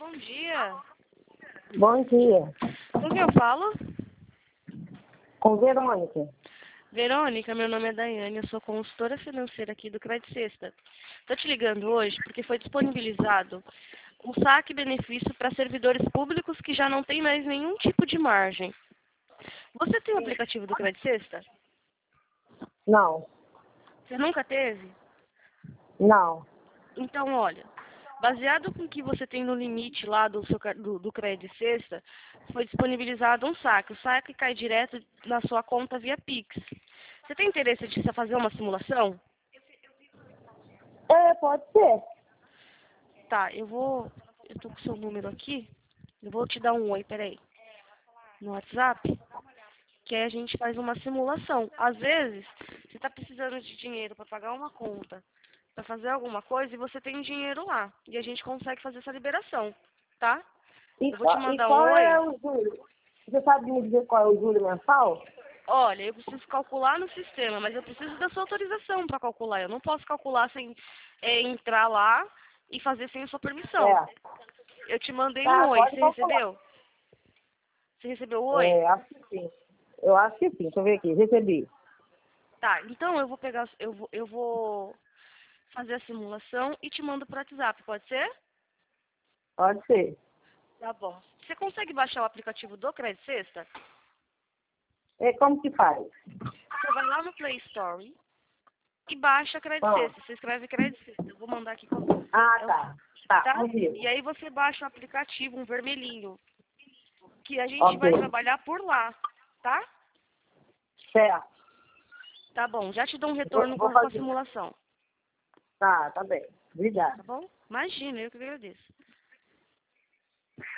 Bom dia. Bom dia. Com quem eu falo? Com Verônica. Verônica, meu nome é Daiane, eu sou consultora financeira aqui do Crédito Sexta. Estou te ligando hoje porque foi disponibilizado um saque benefício para servidores públicos que já não tem mais nenhum tipo de margem. Você tem o aplicativo do Crédito Sexta? Não, Você nunca teve? não. Então, olha, baseado com o que você tem no limite lá do Crédito Sexta, foi disponibilizado um saque. O saque cai direto na sua conta via Pix. Você tem interesse de fazer uma simulação? Pode ser. Tá, eu tô com o seu número aqui. Eu vou te dar um oi, peraí. No WhatsApp, que aí a gente faz uma simulação. Às vezes, você tá precisando de dinheiro para pagar uma conta, para fazer alguma coisa, e você tem dinheiro lá. E a gente consegue fazer essa liberação, tá? E, Eu vou te e mandar um qual é oi. o juro? Você sabe me dizer qual é o juro mensal? Olha, eu preciso calcular no sistema, mas eu preciso da sua autorização para calcular. Eu não posso calcular sem entrar lá e fazer sem a sua permissão. É. Eu te mandei um Tá, oi, pode você calcular. recebeu? Você recebeu o oi? Acho que sim. Eu acho que sim. Deixa eu ver aqui. Recebi. Tá, então eu vou pegar, eu vou fazer a simulação e te mando pro WhatsApp, pode ser? Pode ser. Tá bom. Você consegue baixar o aplicativo do Crédito Sexta? Como que faz? Você vai lá no Play Store e baixa Crédito Ah, Sexta. Você escreve Crédito Sexta. Eu vou mandar aqui com é o- tá. Tá, tá? consigo. E aí você baixa o aplicativo, um vermelhinho, que a gente Ok. vai trabalhar por lá, tá? Certo. Tá bom. Já te dou um Vou, retorno com vou a fazer. simulação, Tá bem. tá Obrigada. bom? Imagina, eu que agradeço.